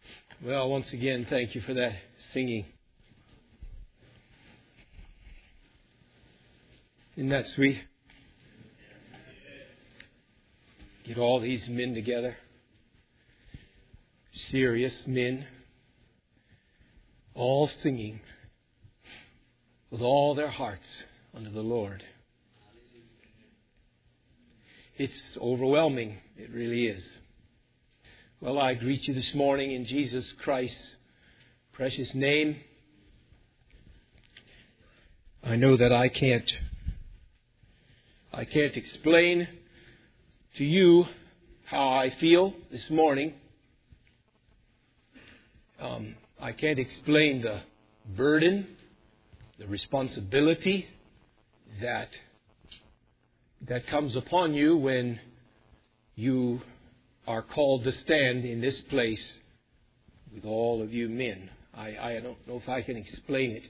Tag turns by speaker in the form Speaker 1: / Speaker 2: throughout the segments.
Speaker 1: Well, once again, thank you for that singing. Isn't that sweet? Get all these men together. Serious men. All singing with all their hearts unto the Lord. It's overwhelming. It really is. Well, I greet you this morning in Jesus Christ's precious name. I know that I can't explain to you how I feel this morning. I can't explain the burden, the responsibility that comes upon you when you are called to stand in this place with all of you men. I don't know if I can explain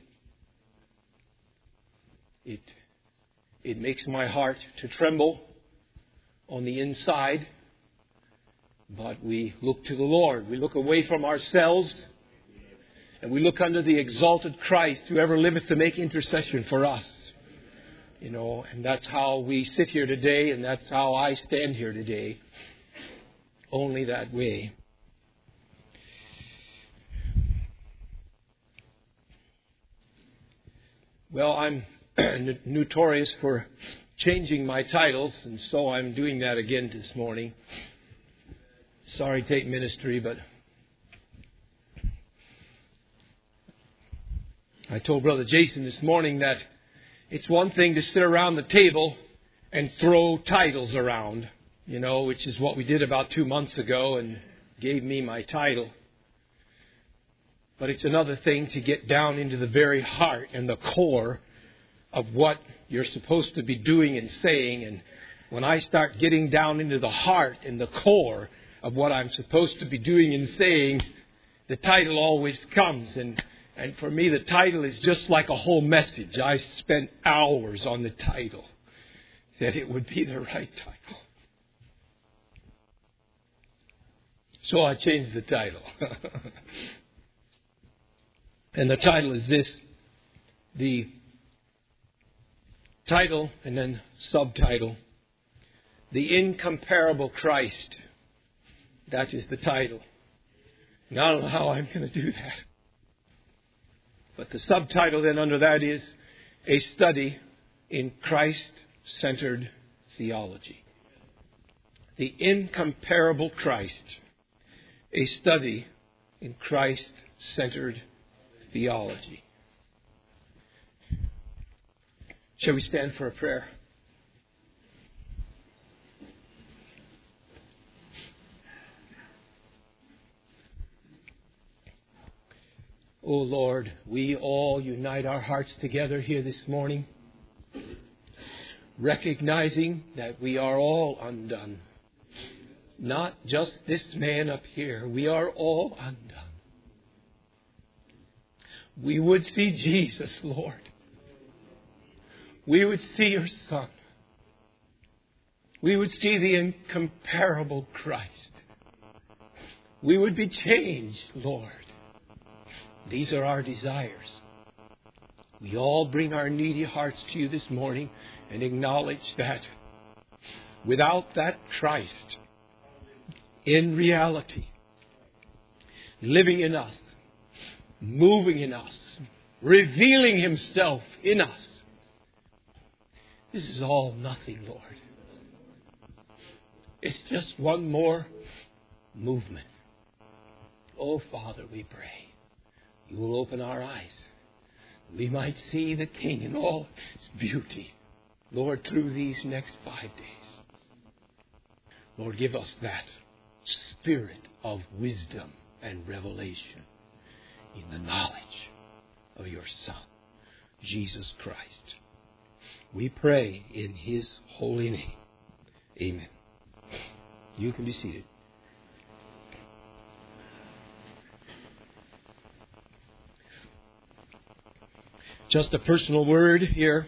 Speaker 1: it. It makes my heart to tremble on the inside. But we look to the Lord. We look away from ourselves. And we look unto the exalted Christ, who ever liveth to make intercession for us. You know, and that's how we sit here today, and that's how I stand here today. Only that way. Well, I'm notorious for changing my titles, and so I'm doing that again this morning. Sorry, Take Ministry, but I told Brother Jason this morning that it's one thing to sit around the table and throw titles around, you know, which is what we did about 2 months ago and gave me my title. But it's another thing to get down into the very heart and the core of what you're supposed to be doing and saying. And when I start getting down into the heart and the core of what I'm supposed to be doing and saying, the title always comes. And for me, the title is just like a whole message. I spent hours on the title, that it would be the right title. So I changed the title. And the title is this. The title and then subtitle, The Incomparable Christ. That is the title. And I don't know how I'm going to do that. But the subtitle then under that is A Study in Christ-Centered Theology. The Incomparable Christ. A Study in Christ-Centered Theology. Shall we stand for a prayer? O Lord, we all unite our hearts together here this morning, recognizing that we are all undone. Not just this man up here. We are all undone. We would see Jesus, Lord. We would see your Son. We would see the incomparable Christ. We would be changed, Lord. These are our desires. We all bring our needy hearts to you this morning and acknowledge that without that Christ, in reality, living in us, moving in us, revealing himself in us, this is all nothing, Lord. It's just one more movement. Oh, Father, we pray you will open our eyes. We might see the King in all his beauty, Lord, through these next 5 days. Lord, give us that spirit of wisdom and revelation in the knowledge of your Son, Jesus Christ. We pray in his holy name. Amen. You can be seated. Just a personal word here.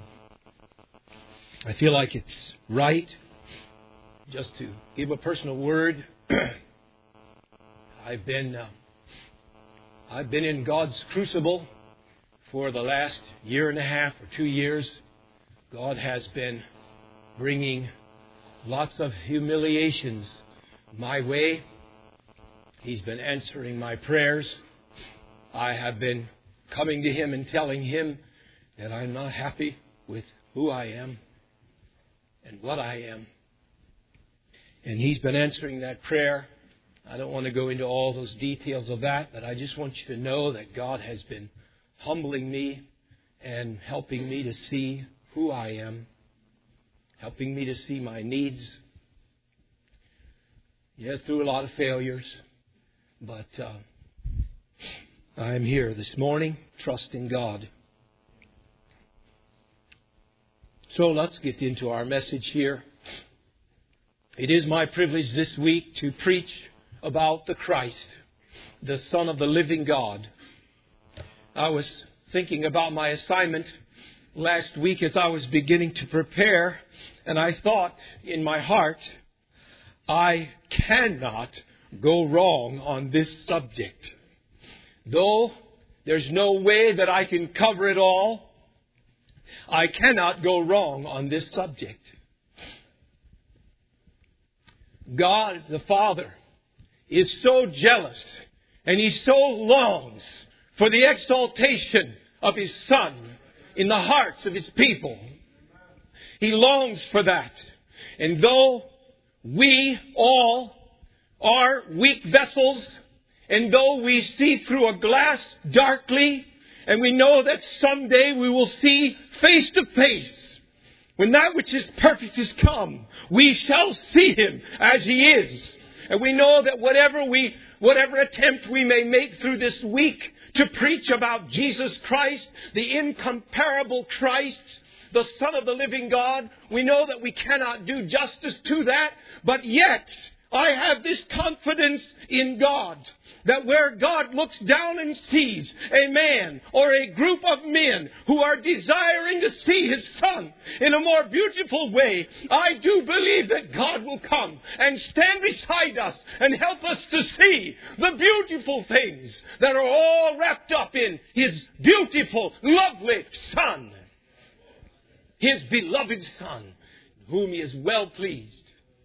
Speaker 1: I feel like it's right just to give a personal word. I've been I've been in God's crucible for the last year and a half or 2 years. God has been bringing lots of humiliations my way. He's been answering my prayers. I have been coming to Him and telling Him that I'm not happy with who I am and what I am. And He's been answering that prayer. I don't want to go into all those details of that, but I just want you to know that God has been humbling me and helping me to see who I am, helping me to see my needs. Yes, through a lot of failures, but I'm here this morning trusting God. So let's get into our message here. It is my privilege this week to preach about the Christ, the Son of the living God. I was thinking about my assignment last week as I was beginning to prepare, and I thought in my heart, I cannot go wrong on this subject. Though there's no way that I can cover it all, I cannot go wrong on this subject. God the Father is so jealous, and He so longs for the exaltation of His Son in the hearts of His people. He longs for that. And though we all are weak vessels, and though we see through a glass darkly, and we know that someday we will see face to face, when that which is perfect is come, we shall see Him as He is. And we know that whatever attempt we may make through this week to preach about Jesus Christ, the incomparable Christ, the Son of the living God, we know that we cannot do justice to that, but yet I have this confidence in God that where God looks down and sees a man or a group of men who are desiring to see His Son in a more beautiful way, I do believe that God will come and stand beside us and help us to see the beautiful things that are all wrapped up in His beautiful, lovely Son, His beloved Son, whom He is well pleased.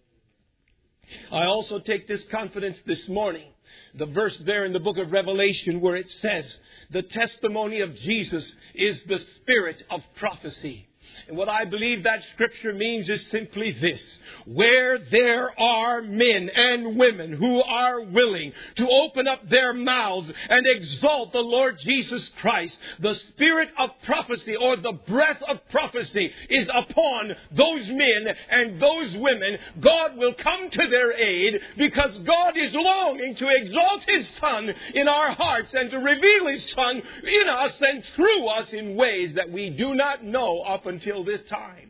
Speaker 1: I also take this confidence this morning. The verse there in the book of Revelation where it says, the testimony of Jesus is the spirit of prophecy. And what I believe that scripture means is simply this. Where there are men and women who are willing to open up their mouths and exalt the Lord Jesus Christ, the spirit of prophecy or the breath of prophecy is upon those men and those women. God will come to their aid because God is longing to exalt His Son in our hearts and to reveal His Son in us and through us in ways that we do not know up until this time.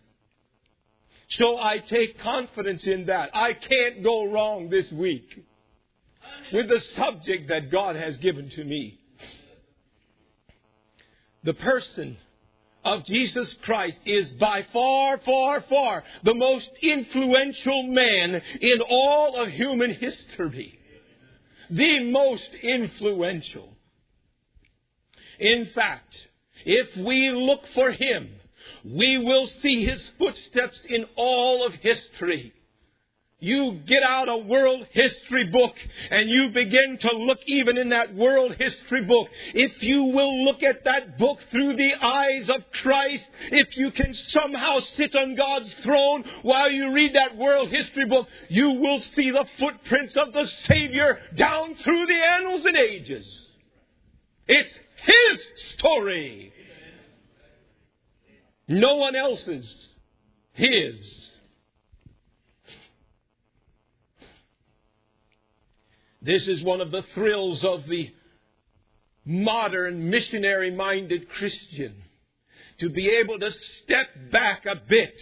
Speaker 1: So I take confidence in that. I can't go wrong this week with the subject that God has given to me. The person of Jesus Christ is by far, far, far the most influential man in all of human history. The most influential. In fact, if we look for Him, we will see His footsteps in all of history. You get out a world history book and you begin to look even in that world history book. If you will look at that book through the eyes of Christ, if you can somehow sit on God's throne while you read that world history book, you will see the footprints of the Savior down through the annals and ages. It's His story. No one else's. His. This is one of the thrills of the modern missionary-minded Christian. To be able to step back a bit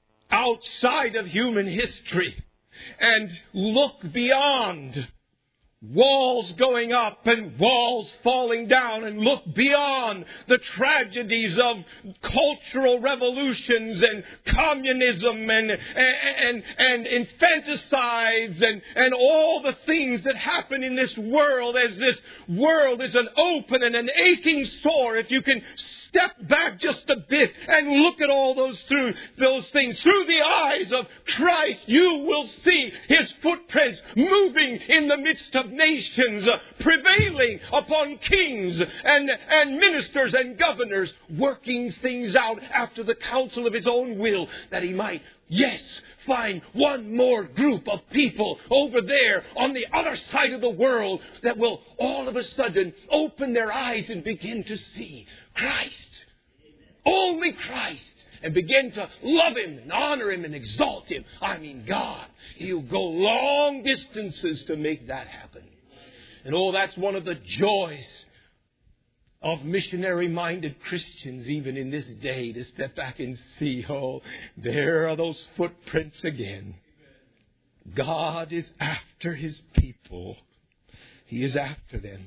Speaker 1: outside of human history and look beyond walls going up and walls falling down, and look beyond the tragedies of cultural revolutions and communism and infanticides and all the things that happen in this world, as this world is an open and an aching sore. If you can step back just a bit and look at all those things through the eyes of Christ, you will see His footprints moving in the midst of nations, prevailing upon kings and ministers and governors, working things out after the counsel of His own will, that He might, yes, find one more group of people over there on the other side of the world that will all of a sudden open their eyes and begin to see Christ. Only Christ. And begin to love Him and honor Him and exalt Him. I mean, God, He'll go long distances to make that happen. And that's one of the joys of missionary-minded Christians, even in this day, to step back and see, there are those footprints again. God is after His people. He is after them.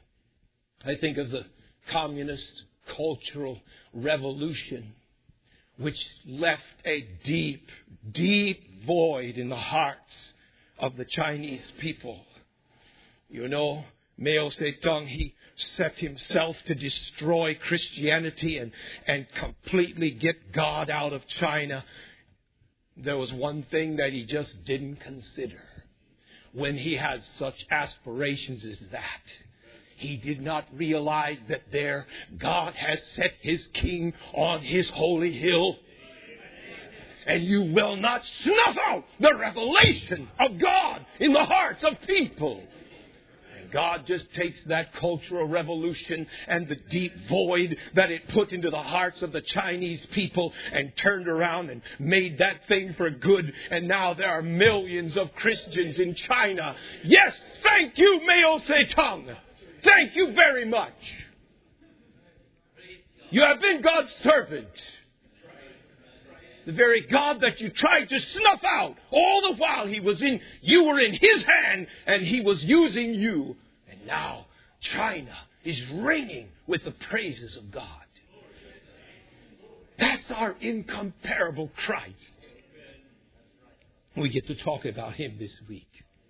Speaker 1: I think of the communist cultural revolution, which left a deep, deep void in the hearts of the Chinese people. You know, Mao Zedong, he set himself to destroy Christianity and completely get God out of China. There was one thing that he just didn't consider when he had such aspirations as that. He did not realize that there God has set His king on His holy hill. And you will not snuff out the revelation of God in the hearts of people. And God just takes that cultural revolution and the deep void that it put into the hearts of the Chinese people and turned around and made that thing for good. And now there are millions of Christians in China. Yes, thank you, Mao Zedong. Thank you very much. You have been God's servant. The very God that you tried to snuff out all the while you were in His hand and He was using you. And now China is ringing with the praises of God. That's our incomparable Christ. We get to talk about Him this week.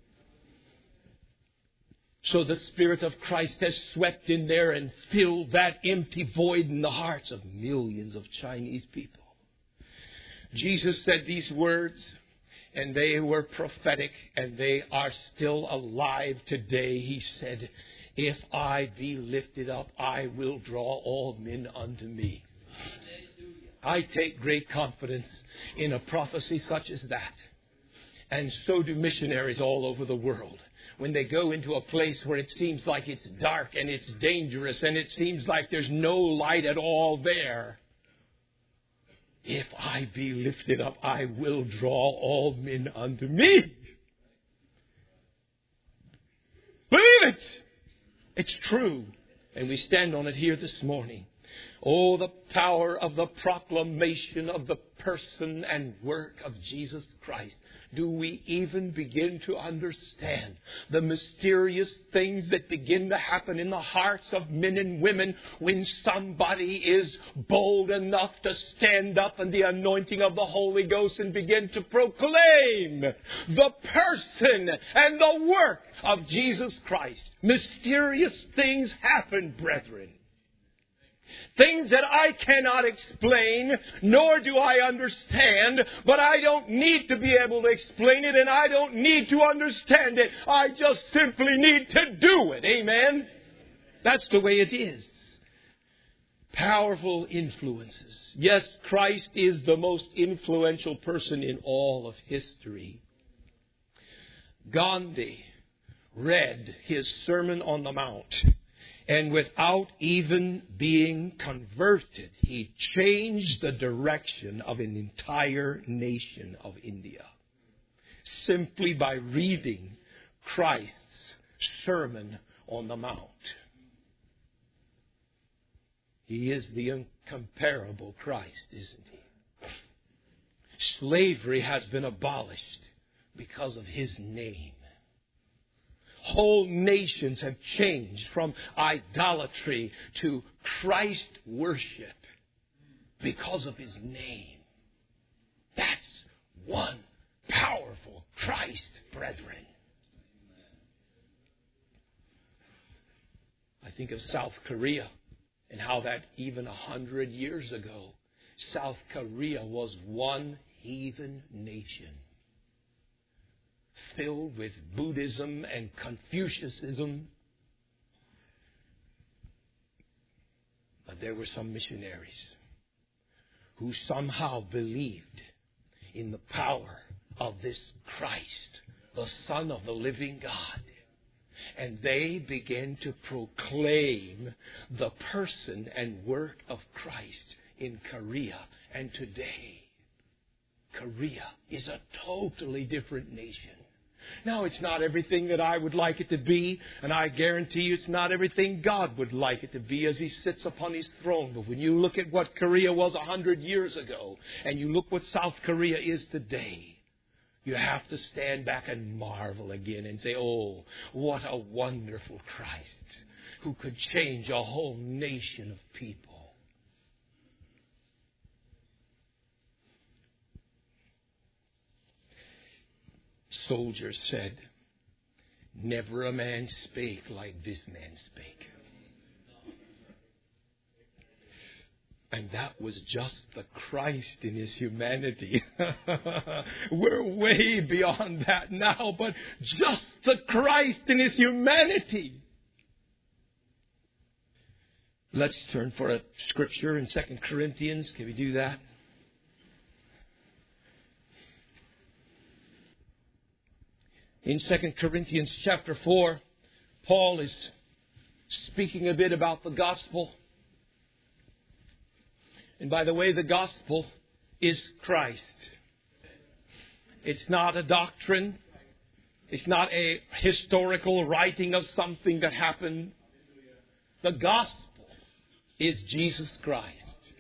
Speaker 1: So the Spirit of Christ has swept in there and filled that empty void in the hearts of millions of Chinese people. Jesus said these words, and they were prophetic, and they are still alive today. He said, "If I be lifted up, I will draw all men unto me." I take great confidence in a prophecy such as that. And so do missionaries all over the world. When they go into a place where it seems like it's dark and it's dangerous and it seems like there's no light at all there. If I be lifted up, I will draw all men unto me. Believe it. It's true. And we stand on it here this morning. Oh, the power of the proclamation of the person and work of Jesus Christ. Do we even begin to understand the mysterious things that begin to happen in the hearts of men and women when somebody is bold enough to stand up in the anointing of the Holy Ghost and begin to proclaim the person and the work of Jesus Christ? Mysterious things happen, brethren. Things that I cannot explain, nor do I understand, but I don't need to be able to explain it, and I don't need to understand it. I just simply need to do it. Amen? That's the way it is. Powerful influences. Yes, Christ is the most influential person in all of history. Gandhi read his Sermon on the Mount. And without even being converted, he changed the direction of an entire nation of India. Simply by reading Christ's Sermon on the Mount. He is the incomparable Christ, isn't he? Slavery has been abolished because of his name. Whole nations have changed from idolatry to Christ worship because of His name. That's one powerful Christ, brethren. I think of South Korea and how that even 100 years ago, South Korea was one heathen nation, filled with Buddhism and Confucianism. But there were some missionaries who somehow believed in the power of this Christ, the Son of the living God. And they began to proclaim the person and work of Christ in Korea. And today, Korea is a totally different nation. Now, it's not everything that I would like it to be, and I guarantee you it's not everything God would like it to be as He sits upon His throne. But when you look at what Korea was 100 years ago, and you look what South Korea is today, you have to stand back and marvel again and say, oh, what a wonderful Christ who could change a whole nation of people. Soldiers said, never a man spake like this man spake. And that was just the Christ in His humanity. We're way beyond that now, but just the Christ in His humanity. Let's turn for a scripture in 2 Corinthians. Can we do that? In 2 Corinthians chapter 4, Paul is speaking a bit about the gospel. And by the way, the gospel is Christ. It's not a doctrine. It's not a historical writing of something that happened. The gospel is Jesus Christ.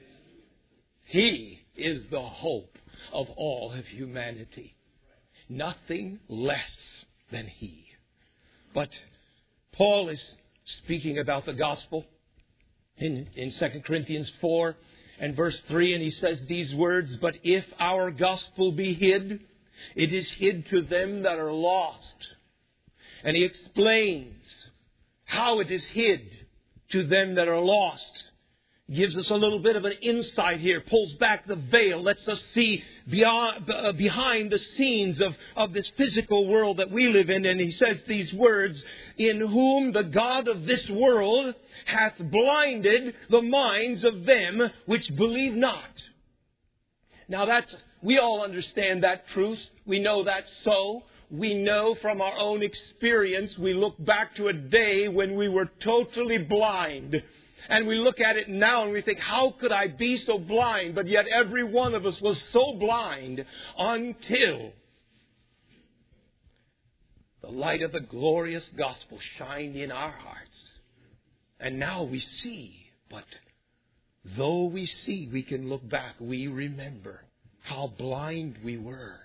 Speaker 1: He is the hope of all of humanity. Nothing less than He. But Paul is speaking about the gospel in 2 Corinthians 4 and verse 3, and he says these words, but if our gospel be hid, it is hid to them that are lost. And he explains how it is hid to them that are lost. Gives us a little bit of an insight here, pulls back the veil, lets us see behind the scenes of this physical world that we live in. And he says these words, in whom the God of this world hath blinded the minds of them which believe not. Now we all understand that truth. We know that's so. We know from our own experience, we look back to a day when we were totally blind. And we look at it now and we think, how could I be so blind? But yet every one of us was so blind until the light of the glorious gospel shined in our hearts. And now we see. But though we see, we can look back. We remember how blind we were.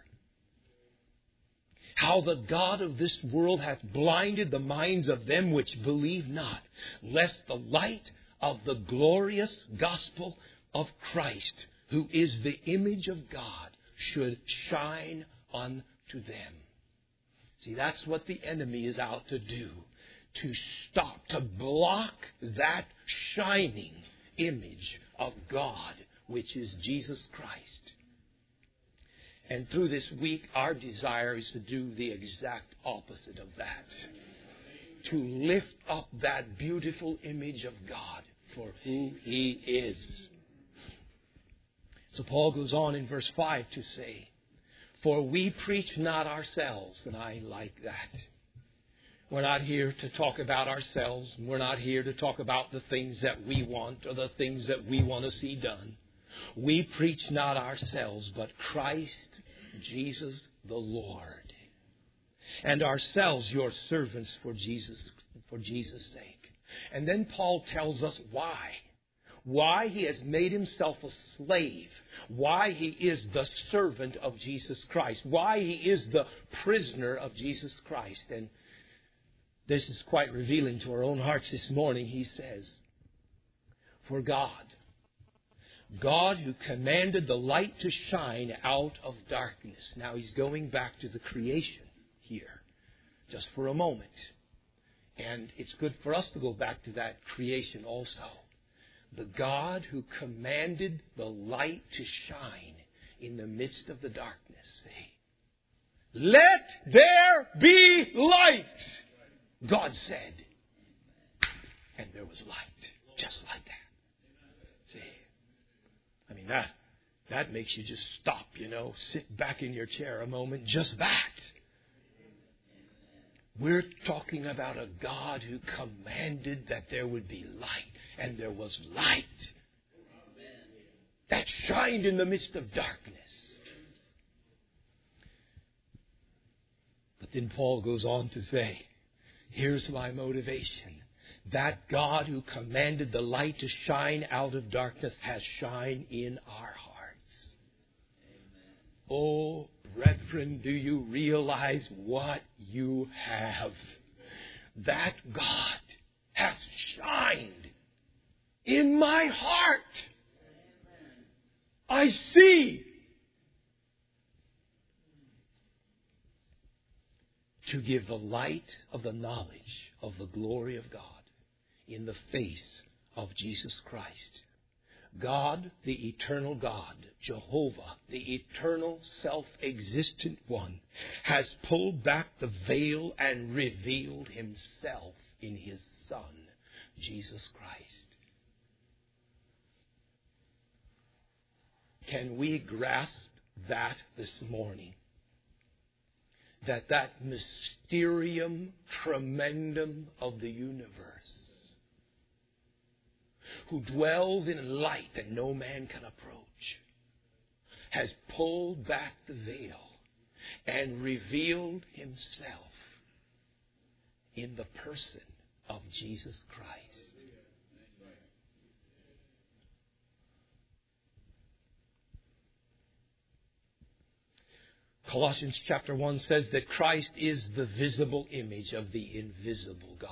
Speaker 1: How the God of this world hath blinded the minds of them which believe not, lest the light of the glorious gospel of Christ, who is the image of God, should shine unto them. See, that's what the enemy is out to do. To stop, to block that shining image of God, which is Jesus Christ. And through this week, our desire is to do the exact opposite of that. To lift up that beautiful image of God for who He is. So Paul goes on in verse 5 to say, for we preach not ourselves, and I like that. We're not here to talk about ourselves. We're not here to talk about the things that we want or the things that we want to see done. We preach not ourselves, but Christ Jesus the Lord, and ourselves your servants for Jesus' sake. And then Paul tells us why he has made himself a slave, why he is the servant of Jesus Christ, why he is the prisoner of Jesus Christ. And This is quite revealing to our own hearts this morning. He says, for God who commanded the light to shine out of darkness. Now he's going back to the creation here, just for a moment. And it's good for us to go back to that creation also. The God who commanded the light to shine in the midst of the darkness. See? Let there be light, God said. And there was light, just like that. See? I mean, that makes you just stop, sit back in your chair a moment. Just that. We're talking about a God who commanded that there would be light. And there was light that shined in the midst of darkness. But then Paul goes on to say, here's my motivation. That God who commanded the light to shine out of darkness has shined in our hearts. Amen. Oh, brethren, do you realize what you have? That God has shined in my heart. I see. To give the light of the knowledge of the glory of God in the face of Jesus Christ. God, the eternal God, Jehovah, the eternal self-existent one, has pulled back the veil and revealed Himself in His Son, Jesus Christ. Can we grasp that this morning? That mysterium tremendum of the universe, who dwells in light that no man can approach, has pulled back the veil and revealed Himself in the person of Jesus Christ. Colossians chapter 1 says that Christ is the visible image of the invisible God.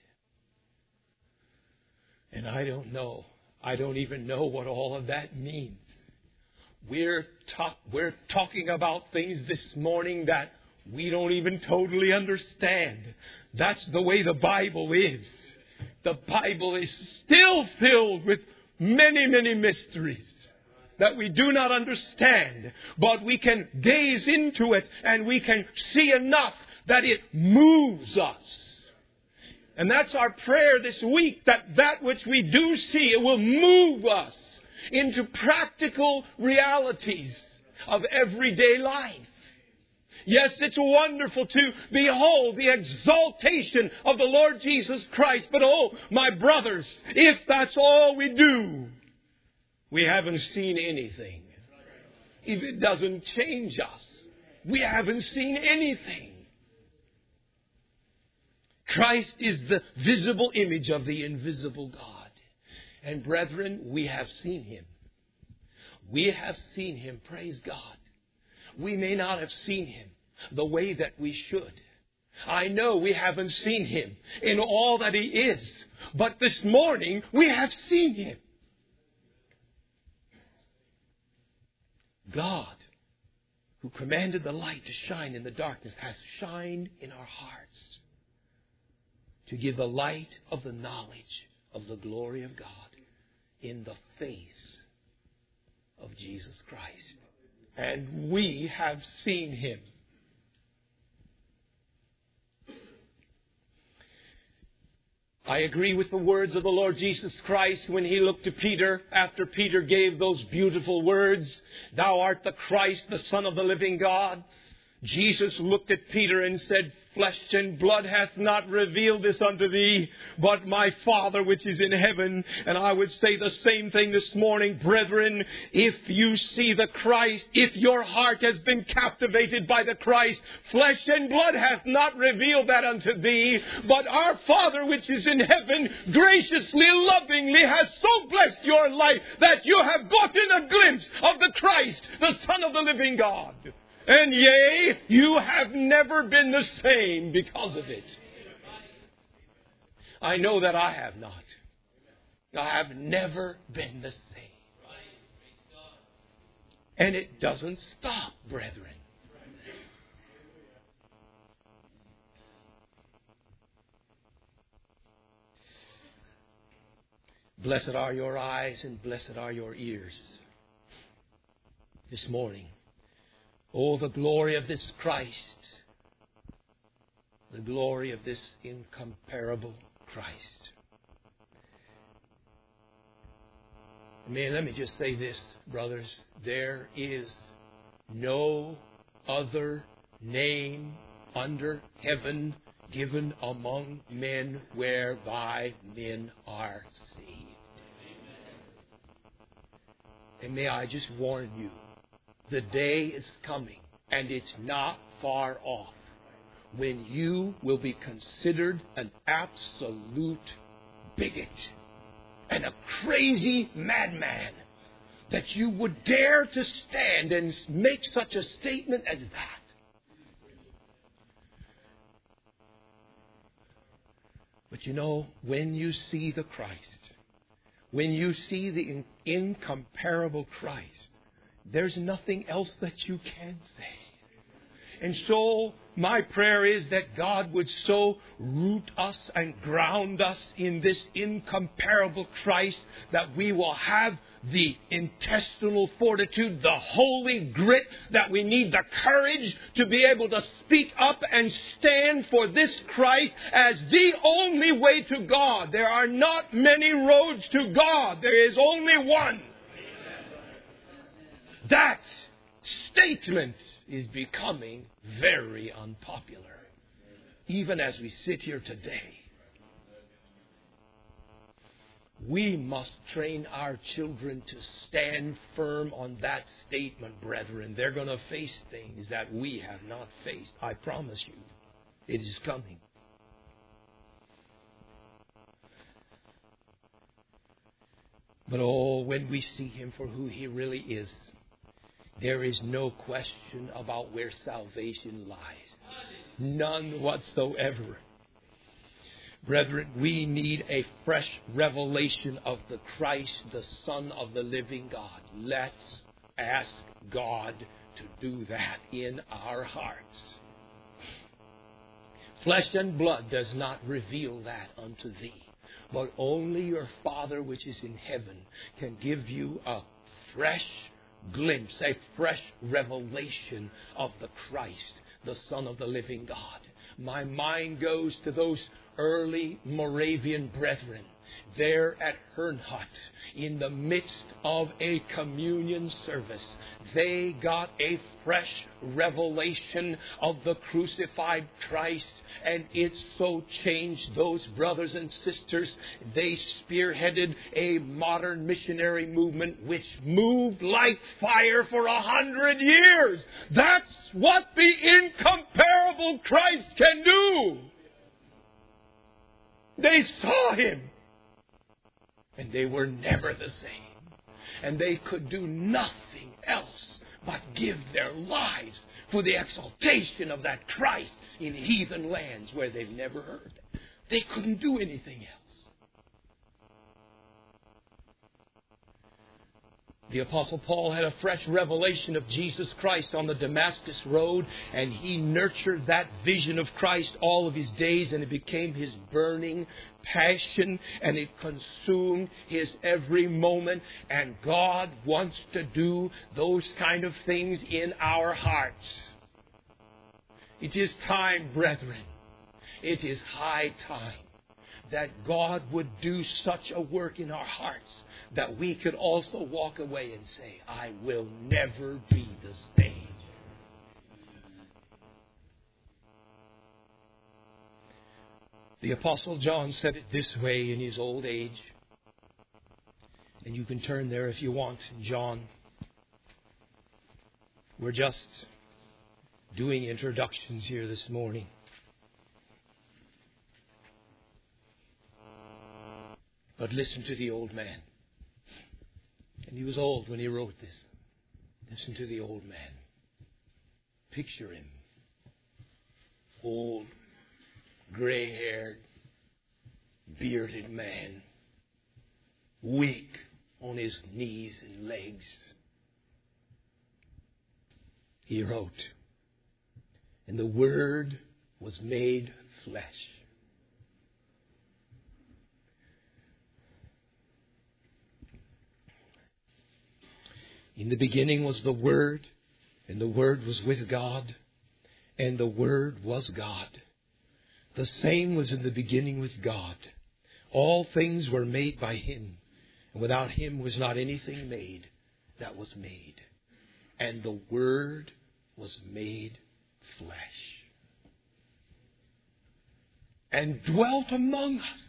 Speaker 1: And I don't know. I don't even know what all of that means. We're talking about things this morning that we don't even totally understand. That's the way the Bible is. The Bible is still filled with many, many mysteries that we do not understand, but we can gaze into it and we can see enough that it moves us. And that's our prayer this week, that which we do see, it will move us into practical realities of everyday life. Yes, it's wonderful to behold the exaltation of the Lord Jesus Christ, but oh, my brothers, if that's all we do, we haven't seen anything. If it doesn't change us, we haven't seen anything. Christ is the visible image of the invisible God. And brethren, we have seen Him. We have seen Him, praise God. We may not have seen Him the way that we should. I know we haven't seen Him in all that He is. But this morning, we have seen Him. God, who commanded the light to shine in the darkness, has shined in our hearts to give the light of the knowledge of the glory of God in the face of Jesus Christ. And we have seen Him. I agree with the words of the Lord Jesus Christ when He looked to Peter after Peter gave those beautiful words, "Thou art the Christ, the Son of the living God." Jesus looked at Peter and said, "Flesh and blood hath not revealed this unto thee, but my Father which is in heaven." And I would say the same thing this morning, brethren. If you see the Christ, if your heart has been captivated by the Christ, flesh and blood hath not revealed that unto thee, but our Father which is in heaven graciously, lovingly has so blessed your life that you have gotten a glimpse of the Christ, the Son of the living God. And yea, you have never been the same because of it. I know that I have not. I have never been the same. And it doesn't stop, brethren. Blessed are your eyes and blessed are your ears this morning. Oh, the glory of this Christ. The glory of this incomparable Christ. Let me just say this, brothers. There is no other name under heaven given among men whereby men are saved. And may I just warn you, the day is coming, and it's not far off, when you will be considered an absolute bigot and a crazy madman, that you would dare to stand and make such a statement as that. But you know, when you see the Christ, when you see the incomparable Christ, there's nothing else that you can say. And so my prayer is that God would so root us and ground us in this incomparable Christ that we will have the intestinal fortitude, the holy grit that we need, the courage to be able to speak up and stand for this Christ as the only way to God. There are not many roads to God. There is only one. That statement is becoming very unpopular, even as we sit here today. We must train our children to stand firm on that statement, brethren. They're going to face things that we have not faced. I promise you, it is coming. But oh, when we see Him for who He really is, there is no question about where salvation lies. None whatsoever. Brethren, we need a fresh revelation of the Christ, the Son of the living God. Let's ask God to do that in our hearts. Flesh and blood does not reveal that unto thee, but only your Father which is in heaven can give you a fresh glimpse, a fresh revelation of the Christ, the Son of the living God. My mind goes to those early Moravian brethren there at Herrnhut in the midst of a communion service. They got a fresh revelation of the crucified Christ, and it so changed those brothers and sisters. They spearheaded a modern missionary movement which moved like fire for 100 years. That's what the incomparable Christ can do. They saw Him, and they were never the same. And they could do nothing else but give their lives for the exaltation of that Christ in heathen lands where they've never heard. They couldn't do anything else. The Apostle Paul had a fresh revelation of Jesus Christ on the Damascus Road, and he nurtured that vision of Christ all of his days, and it became his burning passion, and it consumed his every moment. And God wants to do those kind of things in our hearts. It is time, brethren. It is high time that God would do such a work in our hearts that we could also walk away and say, I will never be the same. The Apostle John said it this way in his old age. And you can turn there if you want in John. We're just doing introductions here this morning. But listen to the old man. And he was old when he wrote this. Listen to the old man. Picture him. Old, gray-haired, bearded man, weak on his knees and legs. He wrote, "And the Word was made flesh." In the beginning was the Word, and the Word was with God, and the Word was God. The same was in the beginning with God. All things were made by Him, and without Him was not anything made that was made. And the Word was made flesh and dwelt among us.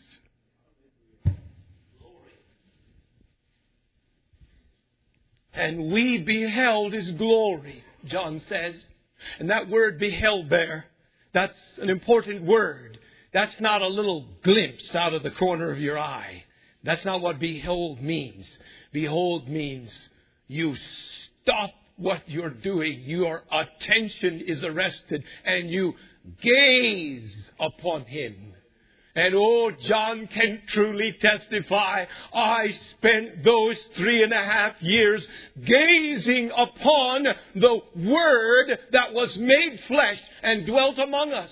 Speaker 1: And we beheld His glory, John says. And that word beheld there, that's an important word. That's not a little glimpse out of the corner of your eye. That's not what behold means. Behold means you stop what you're doing. Your attention is arrested and you gaze upon Him. And John can truly testify, I spent those 3.5 years gazing upon the Word that was made flesh and dwelt among us.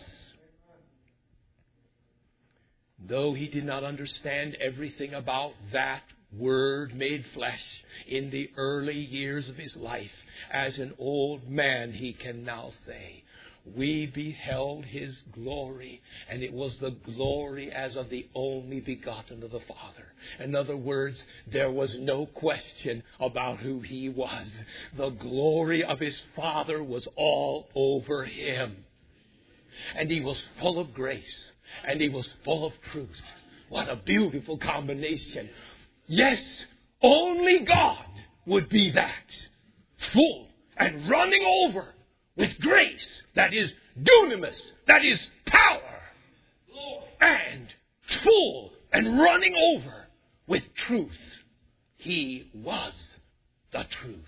Speaker 1: Though he did not understand everything about that Word made flesh in the early years of his life, as an old man he can now say, we beheld His glory, and it was the glory as of the only begotten of the Father. In other words, there was no question about who He was. The glory of His Father was all over Him. And He was full of grace, and He was full of truth. What a beautiful combination. Yes, only God would be that. Full and running over with grace, that is dunamis, that is power, and full and running over with truth. He was the truth,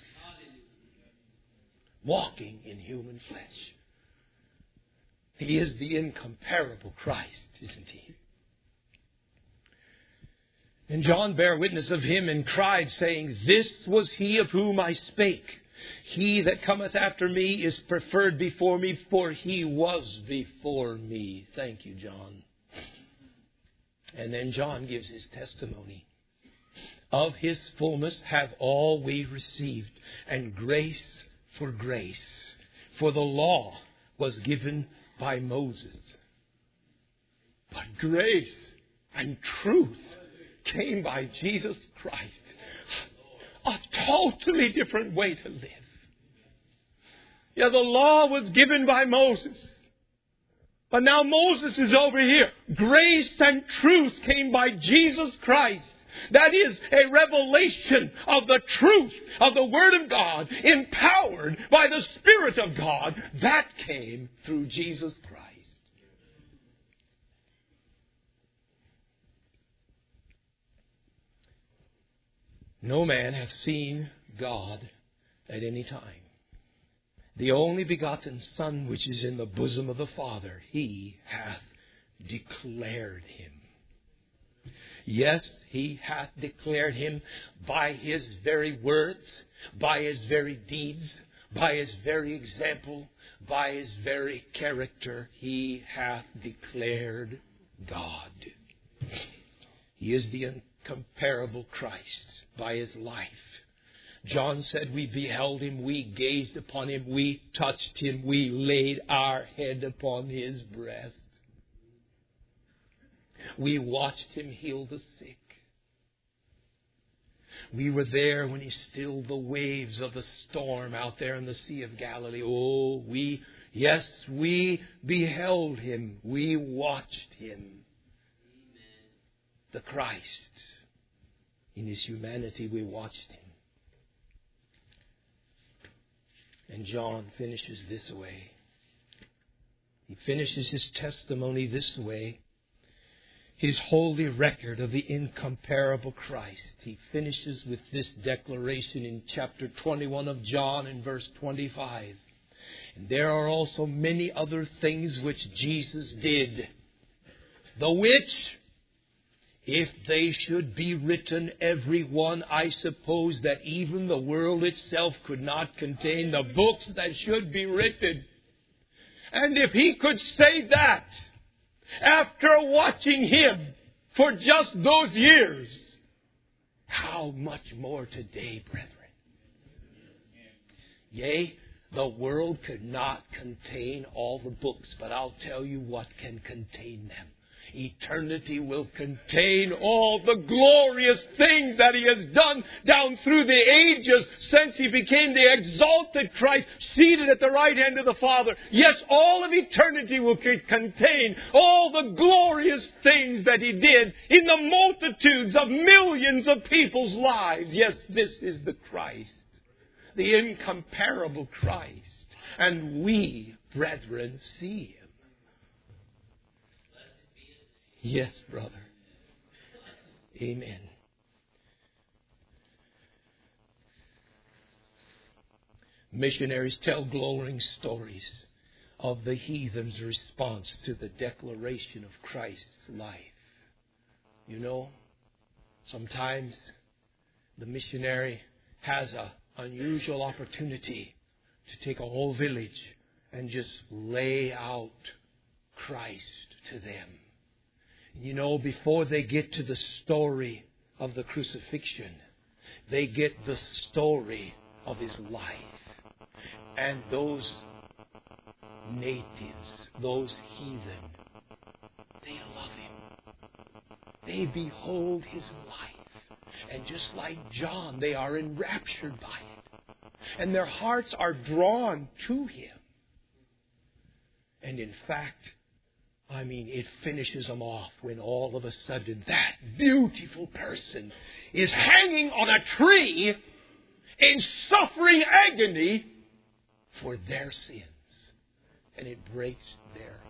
Speaker 1: walking in human flesh. He is the incomparable Christ, isn't He? And John bare witness of Him and cried, saying, This was He of whom I spake. He that cometh after me is preferred before me, for He was before me. Thank you, John. And then John gives his testimony. Of His fullness have all we received, and grace for grace. For the law was given by Moses, but grace and truth came by Jesus Christ. A totally different way to live. Yeah, the law was given by Moses. But now Moses is over here. Grace and truth came by Jesus Christ. That is a revelation of the truth of the Word of God, empowered by the Spirit of God. That came through Jesus Christ. No man hath seen God at any time. The only begotten Son which is in the bosom of the Father, He hath declared Him. Yes, He hath declared Him by His very words, by His very deeds, by His very example, by His very character. He hath declared God. He is the incomparable Christ by His life. John said, we beheld Him, we gazed upon Him, we touched Him, we laid our head upon His breast. We watched Him heal the sick. We were there when He stilled the waves of the storm out there in the Sea of Galilee. We beheld Him, we watched Him. The Christ. In His humanity, we watched Him. And John finishes this way. He finishes his testimony this way. His holy record of the incomparable Christ. He finishes with this declaration in chapter 21 of John in verse 25. And there are also many other things which Jesus did, the which If they should be written, every one, I suppose that even the world itself could not contain the books that should be written. And if he could say that after watching him for just those years, how much more today, brethren? Yea, the world could not contain all the books, but I'll tell you what can contain them. Eternity will contain all the glorious things that He has done down through the ages since He became the exalted Christ seated at the right hand of the Father. Yes, all of eternity will contain all the glorious things that He did in the multitudes of millions of people's lives. Yes, this is the Christ, the incomparable Christ. And we, brethren, see Him. Yes, brother. Amen. Missionaries tell glowing stories of the heathen's response to the declaration of Christ's life. You know, sometimes the missionary has an unusual opportunity to take a whole village and just lay out Christ to them. You know, before they get to the story of the crucifixion, they get the story of His life. And those natives, those heathen, they love Him. They behold His life. And just like John, they are enraptured by it. And their hearts are drawn to Him. And in fact, it finishes them off when all of a sudden that beautiful person is hanging on a tree in suffering agony for their sins. And it breaks their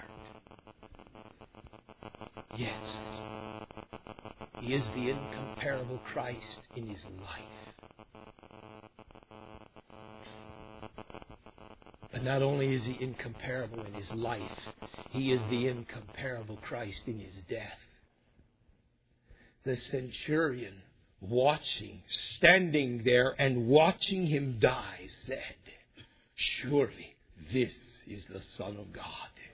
Speaker 1: heart. Yes, He is the incomparable Christ in His life. But not only is He incomparable in His life, He is the incomparable Christ in His death. The centurion, standing there and watching Him die, said, "Surely this is the Son of God."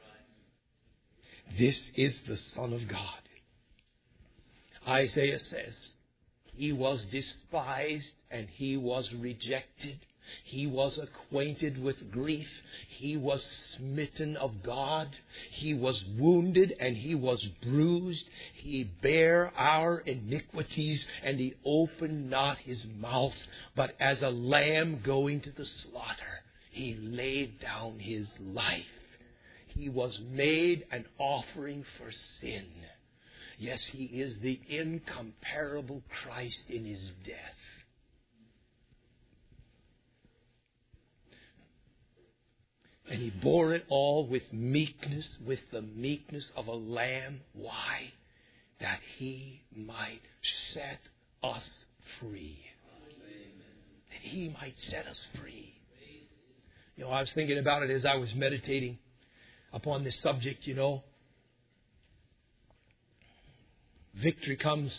Speaker 1: This is the Son of God. Isaiah says, He was despised and He was rejected. He was acquainted with grief. He was smitten of God. He was wounded and He was bruised. He bare our iniquities and He opened not His mouth. But as a lamb going to the slaughter, He laid down His life. He was made an offering for sin. Yes, He is the incomparable Christ in His death. And He bore it all with meekness, with the meekness of a lamb. Why? That He might set us free. That He might set us free. You know, I was thinking about it as I was meditating upon this subject, you know. Victory comes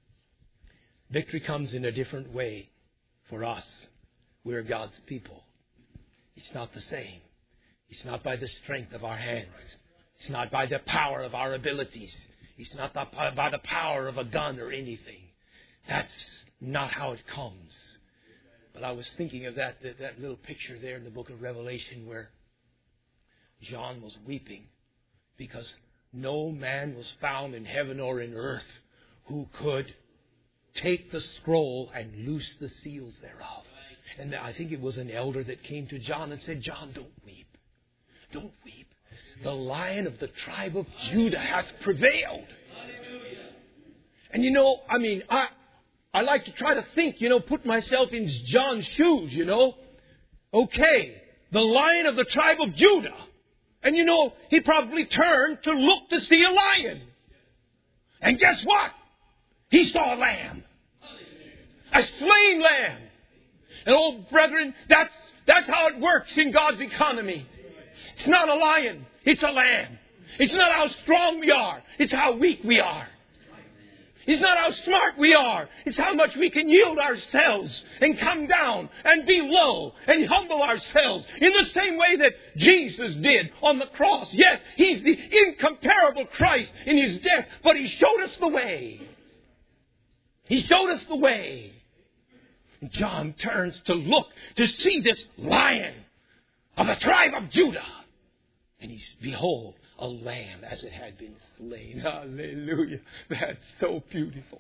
Speaker 1: in a different way for us. We're God's people. It's not the same. It's not by the strength of our hands. It's not by the power of our abilities. It's not by the power of a gun or anything. That's not how it comes. But I was thinking of that little picture there in the book of Revelation where John was weeping because no man was found in heaven or in earth who could take the scroll and loose the seals thereof. And I think it was an elder that came to John and said, "John, don't weep. Don't weep. The Lion of the tribe of Judah hath prevailed." And you know, I like to try to think, put myself in John's shoes, Okay, the Lion of the tribe of Judah. And he probably turned to look to see a lion. And guess what? He saw a lamb. A slain lamb. And oh, brethren, that's how it works in God's economy. It's not a lion. It's a lamb. It's not how strong we are. It's how weak we are. It's not how smart we are. It's how much we can yield ourselves and come down and be low and humble ourselves in the same way that Jesus did on the cross. Yes, He's the incomparable Christ in His death, but He showed us the way. He showed us the way. John turns to look to see this Lion of the tribe of Judah. And he says, behold, a lamb as it had been slain. Hallelujah. That's so beautiful.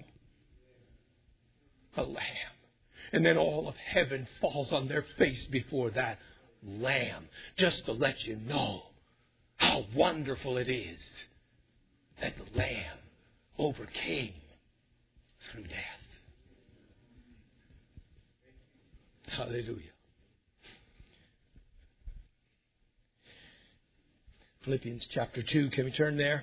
Speaker 1: A lamb. And then all of heaven falls on their face before that lamb. Just to let you know how wonderful it is that the lamb overcame through death. Hallelujah. Philippians chapter 2. Can we turn there?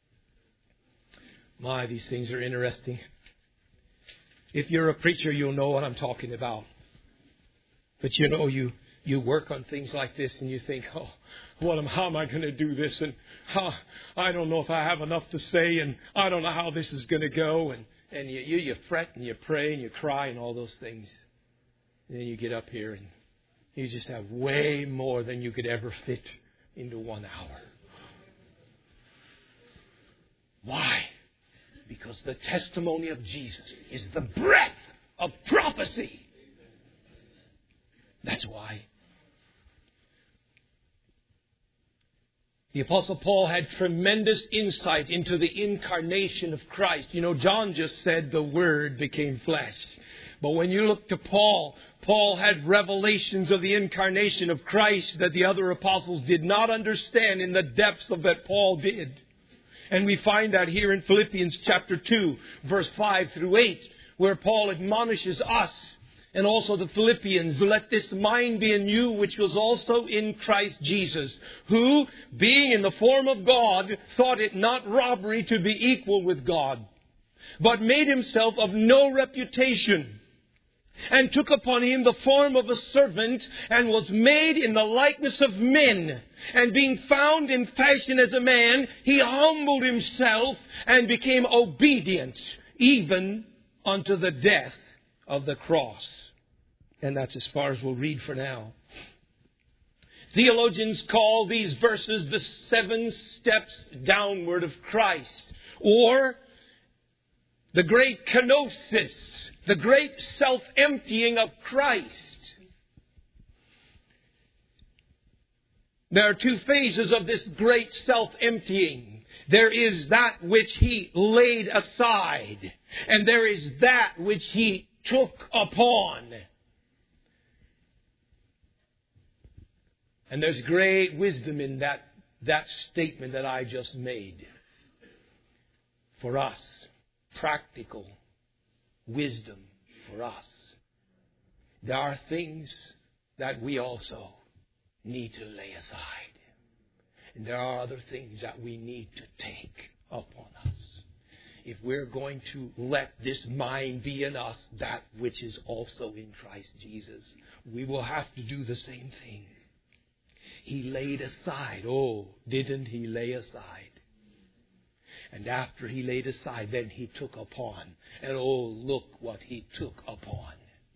Speaker 1: My, these things are interesting. If you're a preacher, you'll know what I'm talking about. But you know, you work on things like this and you think, oh, how am I going to do this? And I don't know if I have enough to say, and I don't know how this is going to go. And you fret and you pray and you cry and all those things. And then you get up here and you just have way more than you could ever fit into 1 hour. Why? Because the testimony of Jesus is the breath of prophecy. That's why. The Apostle Paul had tremendous insight into the incarnation of Christ. You know, John just said the Word became flesh. But when you look to Paul, Paul had revelations of the incarnation of Christ that the other apostles did not understand in the depths of that Paul did. And we find that here in Philippians chapter 2, verse 5 through 8, where Paul admonishes us and also the Philippians, let this mind be in you, which was also in Christ Jesus, who, being in the form of God, thought it not robbery to be equal with God, but made himself of no reputation, and took upon him the form of a servant, and was made in the likeness of men. And being found in fashion as a man, he humbled himself and became obedient, even unto the death of the cross. And that's as far as we'll read for now. Theologians call these verses the 7 steps downward of Christ, or the great kenosis, the great self-emptying of Christ. There are 2 phases of this great self-emptying. There is that which he laid aside, and there is that which he took upon. And there's great wisdom in that statement that I just made. For us, practical wisdom for us. There are things that we also need to lay aside. And there are other things that we need to take upon us. If we're going to let this mind be in us, that which is also in Christ Jesus, we will have to do the same thing. He laid aside. Oh, didn't he lay aside? And after he laid aside, then he took upon. And oh, look what he took upon.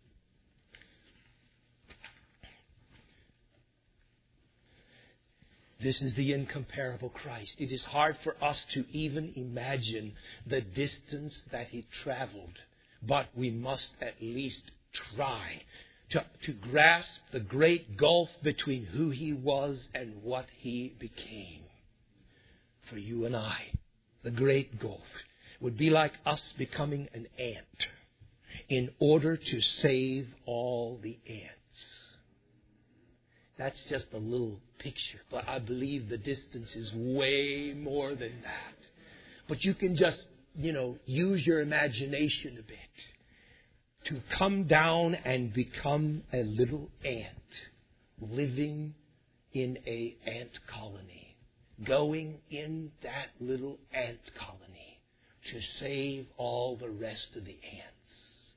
Speaker 1: This is the incomparable Christ. It is hard for us to even imagine the distance that he traveled. But we must at least try to grasp the great gulf between who he was and what he became. For you and I, the great gulf would be like us becoming an ant in order to save all the ants. That's just a little picture, but I believe the distance is way more than that. But you can just, use your imagination a bit to come down and become a little ant living in an ant colony, going in that little ant colony to save all the rest of the ants.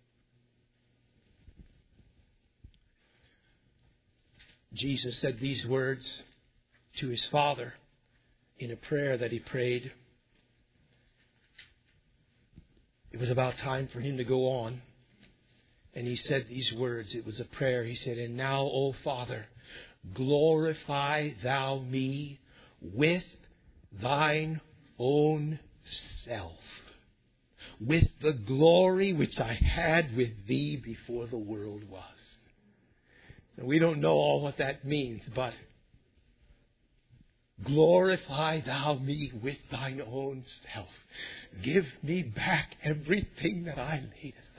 Speaker 1: Jesus said these words to his Father in a prayer that he prayed. It was about time for Him to go on. And He said these words. It was a prayer. He said, "And now, O Father, glorify Thou me with Thine own self, with the glory which I had with Thee before the world was." And we don't know all what that means, but glorify Thou me with Thine own self. Give me back everything that I laid aside,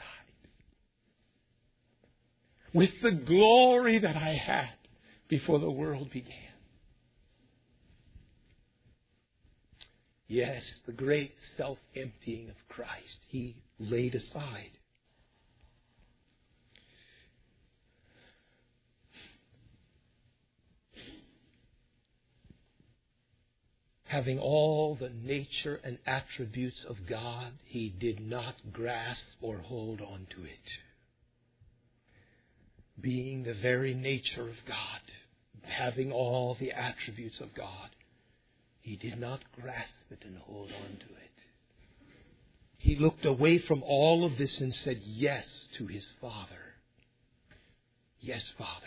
Speaker 1: with the glory that I had before the world began. Yes, the great self-emptying of Christ He laid aside. Having all the nature and attributes of God, He did not grasp or hold on to it. Being the very nature of God, having all the attributes of God, He did not grasp it and hold on to it. He looked away from all of this and said yes to His Father. Yes, Father,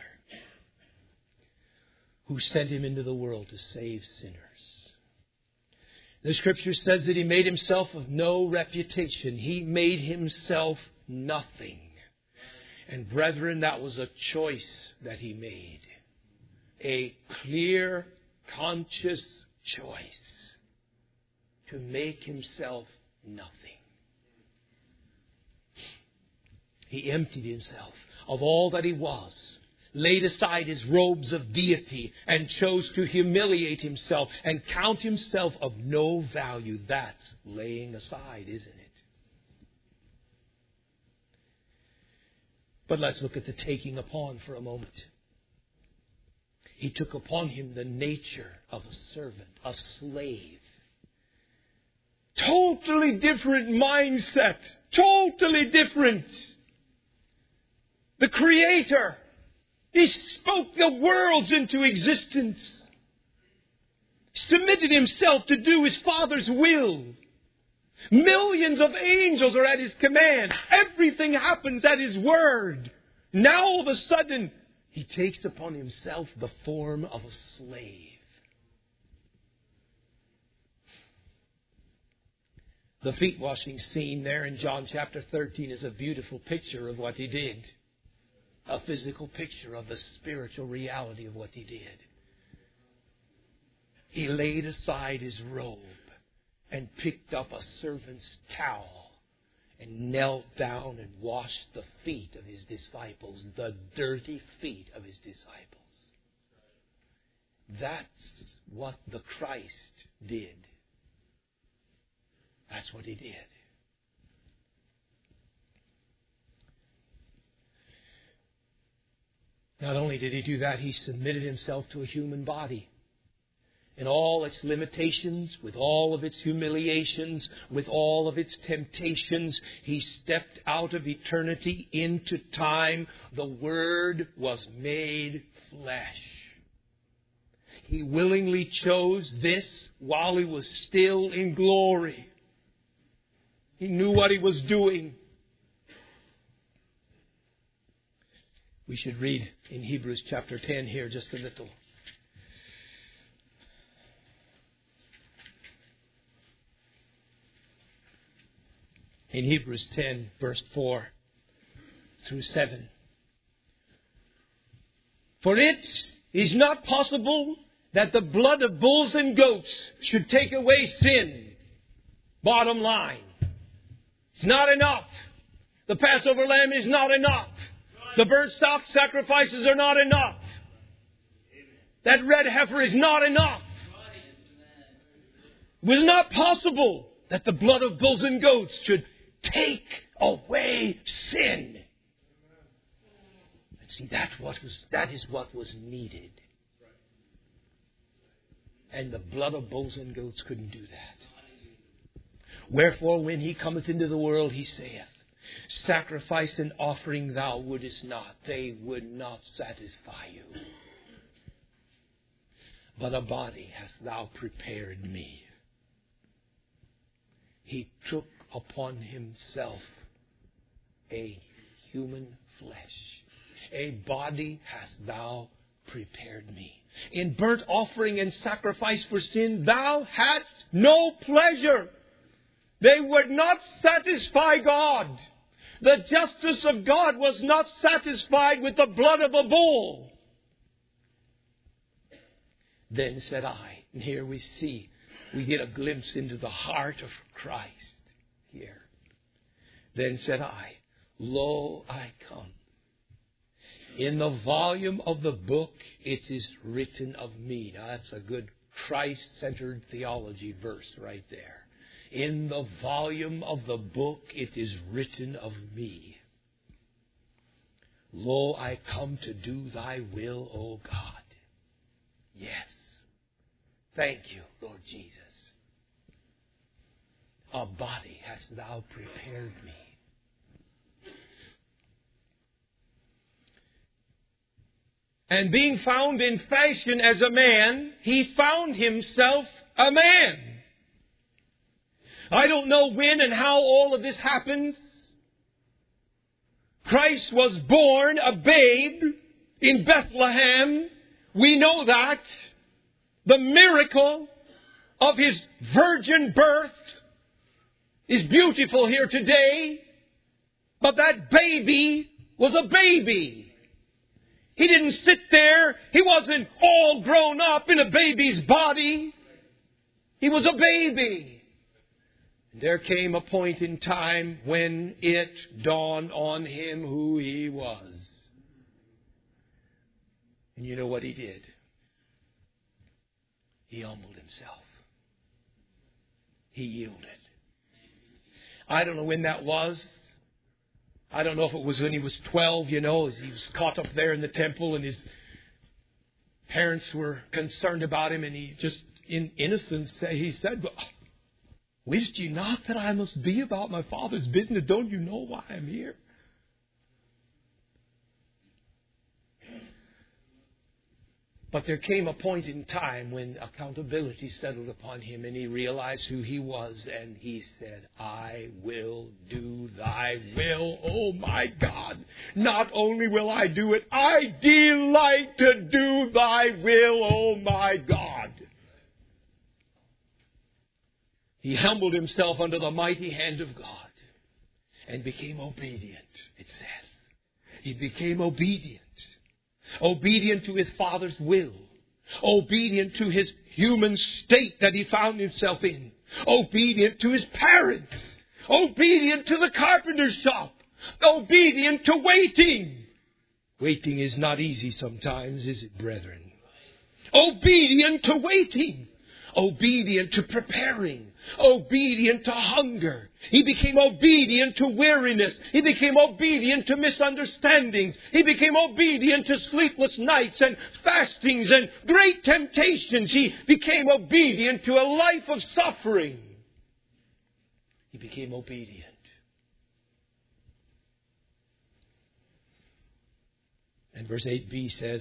Speaker 1: who sent Him into the world to save sinners. The Scripture says that He made Himself of no reputation. He made Himself nothing. And brethren, that was a choice that He made. A clear, conscious choice to make Himself nothing. He emptied Himself of all that He was, laid aside His robes of deity, and chose to humiliate Himself and count Himself of no value. That's laying aside, isn't it? But let's look at the taking upon for a moment. He took upon Him the nature of a servant, a slave. Totally different mindset. Totally different. The Creator. He spoke the worlds into existence. Submitted Himself to do His Father's will. Millions of angels are at His command. Everything happens at His word. Now all of a sudden, He takes upon Himself the form of a slave. The feet washing scene there in John chapter 13 is a beautiful picture of what He did. A physical picture of the spiritual reality of what He did. He laid aside His robe and picked up a servant's towel and knelt down and washed the feet of His disciples, the dirty feet of His disciples. That's what the Christ did. That's what He did. Not only did He do that, He submitted Himself to a human body. In all its limitations, with all of its humiliations, with all of its temptations, He stepped out of eternity into time. The Word was made flesh. He willingly chose this while He was still in glory. He knew what He was doing. We should read in Hebrews chapter 10 here just a little. In Hebrews 10, verse 4 through 7. For it is not possible that the blood of bulls and goats should take away sin. Bottom line. It's not enough. The Passover lamb is not enough. The burnt sacrifices are not enough. That red heifer is not enough. It was not possible that the blood of bulls and goats should take away sin. And see, that is what was needed. And the blood of bulls and goats couldn't do that. Wherefore, when He cometh into the world, He saith, Sacrifice and offering thou wouldest not. They would not satisfy you. But a body hast thou prepared me. He took upon himself a human flesh. A body hast thou prepared me. In burnt offering and sacrifice for sin, thou hadst no pleasure. They would not satisfy God. The justice of God was not satisfied with the blood of a bull. Then said I, and here we get a glimpse into the heart of Christ here. Then said I, lo, I come. In the volume of the book it is written of me. Now that's a good Christ-centered theology verse right there. In the volume of the book it is written of me. Lo, I come to do thy will, O God. Yes. Thank you, Lord Jesus. A body hast thou prepared me. And being found in fashion as a man, he found himself a man. I don't know when and how all of this happens. Christ was born a babe in Bethlehem. We know that. The miracle of his virgin birth is beautiful here today. But that baby was a baby. He didn't sit there. He wasn't all grown up in a baby's body. He was a baby. And there came a point in time when it dawned on him who he was. And you know what he did? He humbled himself. He yielded. I don't know when that was. I don't know if it was when he was 12, as he was caught up there in the temple and his parents were concerned about him, and he just, in innocence, he said, wist ye not that I must be about my Father's business? Don't you know why I'm here? But there came a point in time when accountability settled upon him and he realized who he was, and he said, I will do thy will, oh my God. Not only will I do it, I delight to do thy will, oh my God. He humbled himself under the mighty hand of God and became obedient, it says. He became obedient. Obedient to his Father's will. Obedient to his human state that he found himself in. Obedient to his parents. Obedient to the carpenter's shop. Obedient to waiting. Waiting is not easy sometimes, is it, brethren? Obedient to waiting. Obedient to preparing. Obedient to hunger. He became obedient to weariness. He became obedient to misunderstandings. He became obedient to sleepless nights and fastings and great temptations. He became obedient to a life of suffering. He became obedient. And verse 8b says,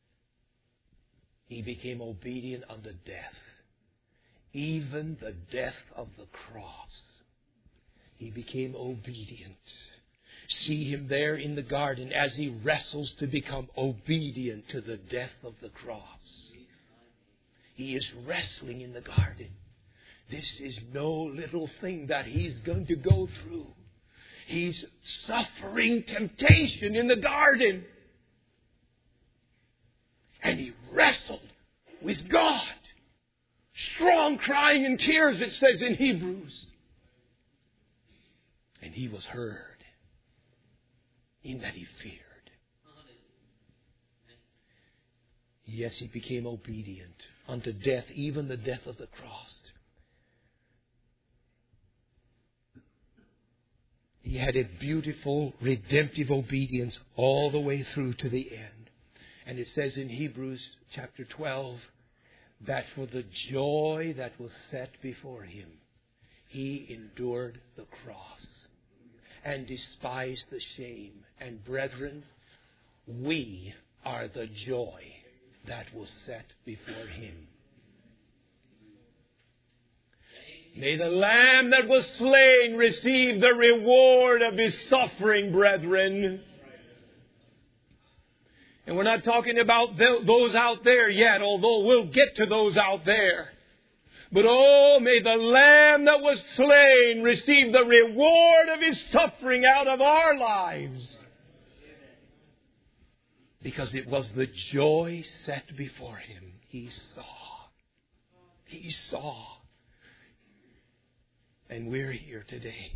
Speaker 1: he became obedient unto death. Even the death of the cross. He became obedient. See him there in the garden as he wrestles to become obedient to the death of the cross. He is wrestling in the garden. This is no little thing that he's going to go through. He's suffering temptation in the garden. And he wrestled with God. Strong crying and tears, it says in Hebrews. And he was heard in that he feared. Yes, he became obedient unto death, even the death of the cross. He had a beautiful, redemptive obedience all the way through to the end. And it says in Hebrews chapter 12, that for the joy that was set before him, he endured the cross and despised the shame. And brethren, we are the joy that was set before him. May the Lamb that was slain receive the reward of His suffering, brethren. And we're not talking about those out there yet, although we'll get to those out there. But oh, may the Lamb that was slain receive the reward of His suffering out of our lives. Because it was the joy set before Him. He saw. He saw. And we're here today.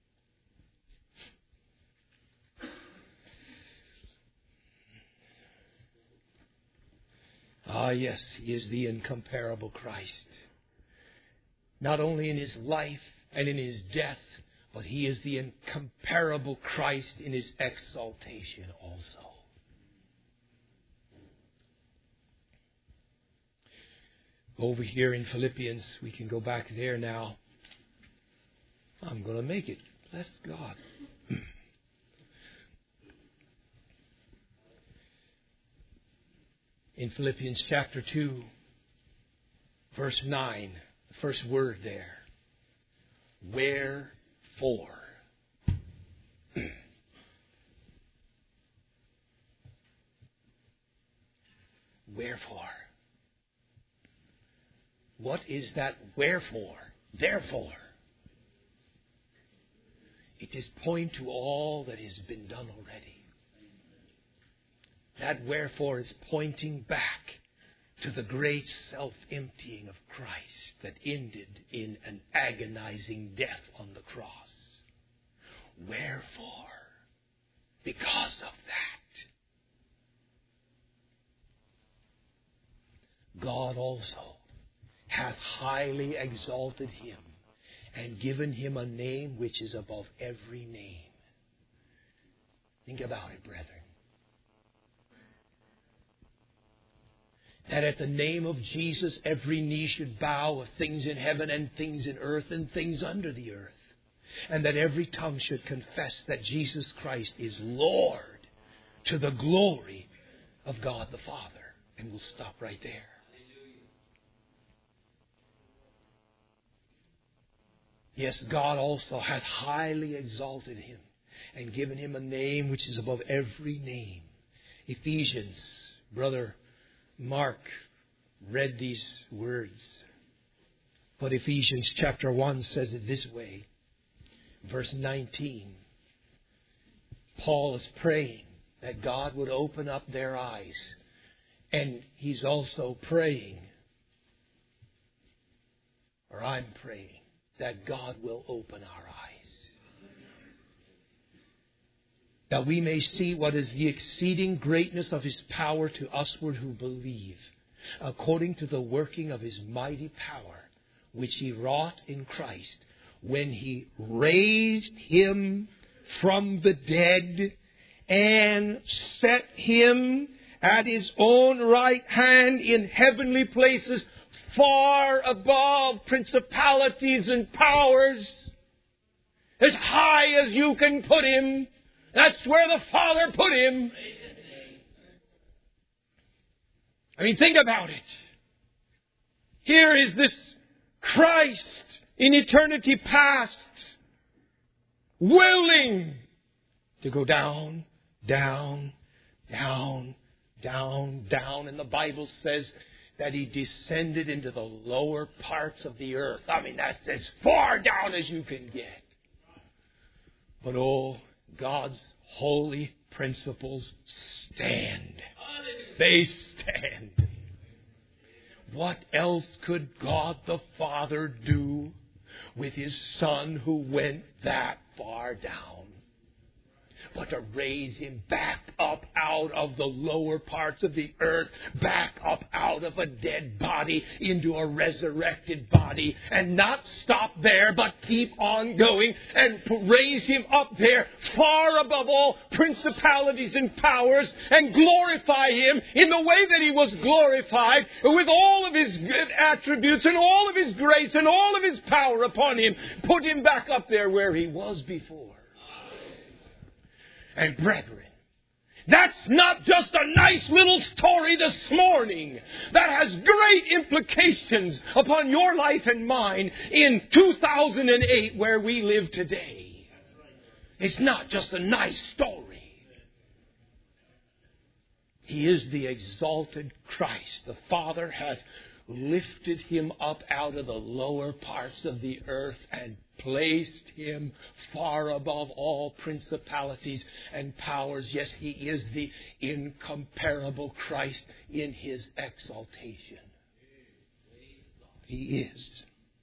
Speaker 1: Ah, yes, He is the incomparable Christ. Not only in His life and in His death, but He is the incomparable Christ in His exaltation also. Over here in Philippians, we can go back there now. I'm going to make it. Bless God. In Philippians chapter 2, verse 9, the first word there. Wherefore. Wherefore. What is that wherefore? Therefore. It is pointing to all that has been done already. That wherefore is pointing back to the great self-emptying of Christ that ended in an agonizing death on the cross. Wherefore? Because of that, God also hath highly exalted Him and given Him a name which is above every name. Think about it, brethren. That at the name of Jesus, every knee should bow of things in heaven and things in earth and things under the earth. And that every tongue should confess that Jesus Christ is Lord to the glory of God the Father. And we'll stop right there. Yes, God also hath highly exalted Him and given Him a name which is above every name. Ephesians, Brother Mark read these words. But Ephesians chapter 1 says it this way. Verse 19. Paul is praying that God would open up their eyes. And he's also praying, or I'm praying, that God will open our eyes. That we may see what is the exceeding greatness of His power to usward who believe, according to the working of His mighty power, which He wrought in Christ, when He raised Him from the dead and set Him at His own right hand in heavenly places, far above principalities and powers, as high as you can put Him. That's where the Father put Him. I mean, think about it. Here is this Christ in eternity past, willing to go down, down, down, down, down. And the Bible says that He descended into the lower parts of the earth. I mean, that's as far down as you can get. But oh, God's holy principles stand. They stand. What else could God the Father do with His Son who went that far down? But to raise Him back up out of the lower parts of the earth, back up out of a dead body into a resurrected body, and not stop there, but keep on going and raise Him up there far above all principalities and powers, and glorify Him in the way that He was glorified, with all of His attributes and all of His grace and all of His power upon Him. Put Him back up there where He was before. And brethren, That's not just a nice little story this morning. That has great implications upon your life and mine in 2008 where we live today. It's not just a nice story. He is the exalted Christ. The Father hath lifted Him up out of the lower parts of the earth and placed Him far above all principalities and powers. Yes, He is the incomparable Christ in His exaltation. He is.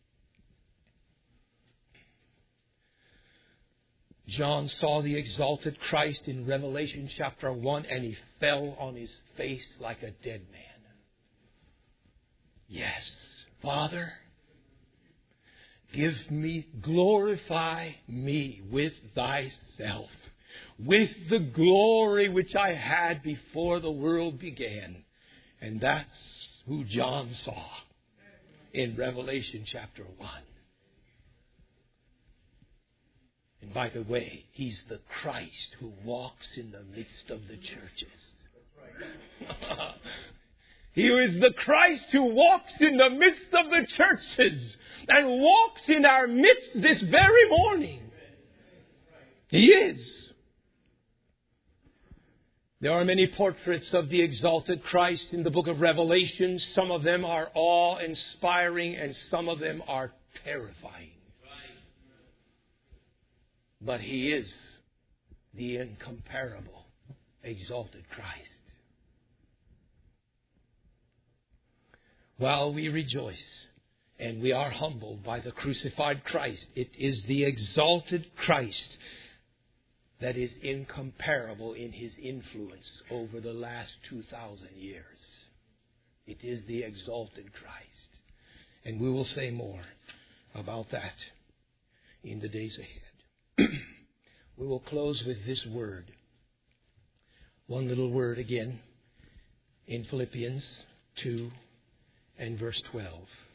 Speaker 1: John saw the exalted Christ in Revelation chapter 1, and he fell on his face like a dead man. Yes, Father, glorify me with thyself, with the glory which I had before the world began. And that's who John saw in Revelation chapter 1. And by the way, He's the Christ who walks in the midst of the churches. He is the Christ who walks in the midst of the churches and walks in our midst this very morning. He is. There are many portraits of the exalted Christ in the book of Revelation. Some of them are awe-inspiring and some of them are terrifying. But He is the incomparable, exalted Christ. While we rejoice and we are humbled by the crucified Christ, it is the exalted Christ that is incomparable in His influence over the last 2,000 years. It is the exalted Christ. And we will say more about that in the days ahead. We will close with this word. One little word again in Philippians 2 and verse 12.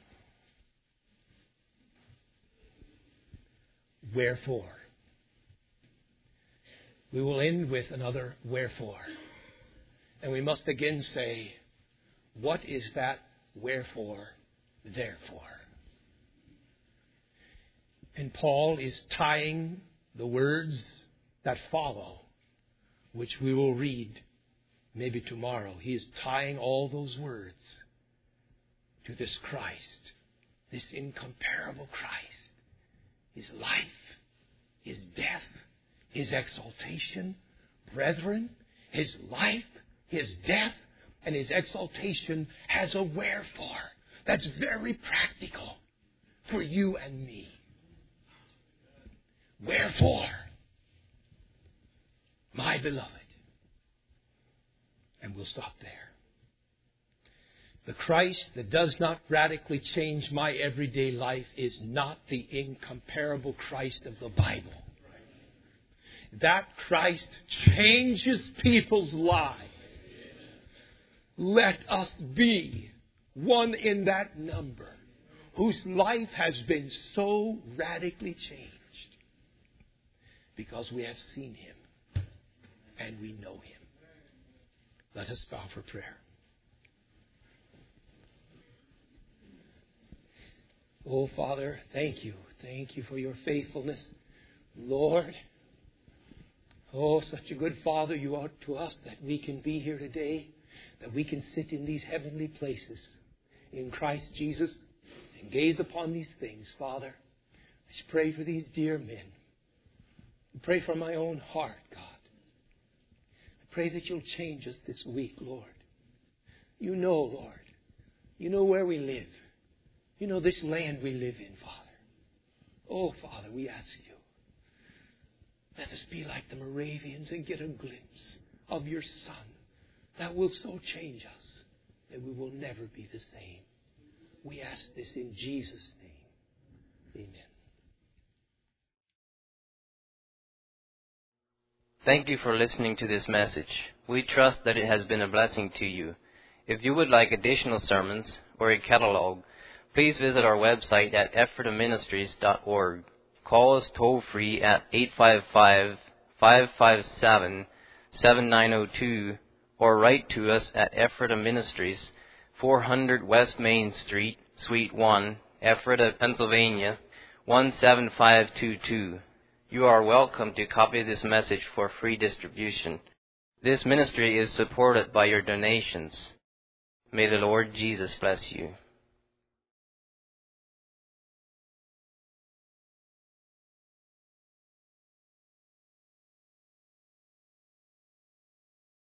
Speaker 1: Wherefore. We will end with another wherefore. And we must again say, what is that wherefore, therefore? And Paul is tying the words that follow, which we will read maybe tomorrow. He is tying all those words to this Christ, this incomparable Christ. His life, His death, His exaltation. Brethren, His life, His death, and His exaltation has a wherefore that's very practical for you and me. Wherefore, my beloved. And we'll stop there. The Christ that does not radically change my everyday life is not the incomparable Christ of the Bible. That Christ changes people's lives. Let us be one in that number whose life has been so radically changed. Because we have seen Him and we know Him. Let us bow for prayer. Oh, Father, thank you. Thank you for your faithfulness. Lord, oh, such a good Father you are to us that we can be here today, that we can sit in these heavenly places in Christ Jesus and gaze upon these things, Father. I just pray for these dear men. I pray for my own heart, God. I pray that you'll change us this week, Lord. You know, Lord. You know where we live. You know this land we live in, Father. Oh, Father, we ask you. Let us be like the Moravians and get a glimpse of your Son that will so change us that we will never be the same. We ask this in Jesus' name. Amen.
Speaker 2: Thank you for listening to this message. We trust that it has been a blessing to you. If you would like additional sermons or a catalog, please visit our website at ephrataministries.org. Call us toll-free at 855-557-07 7902, or write to us at Ephrata Ministries, 400 West Main Street, Suite 1, Ephrata, Pennsylvania, 17522. You are welcome to copy this message for free distribution. This ministry is supported by your donations. May the Lord Jesus bless you.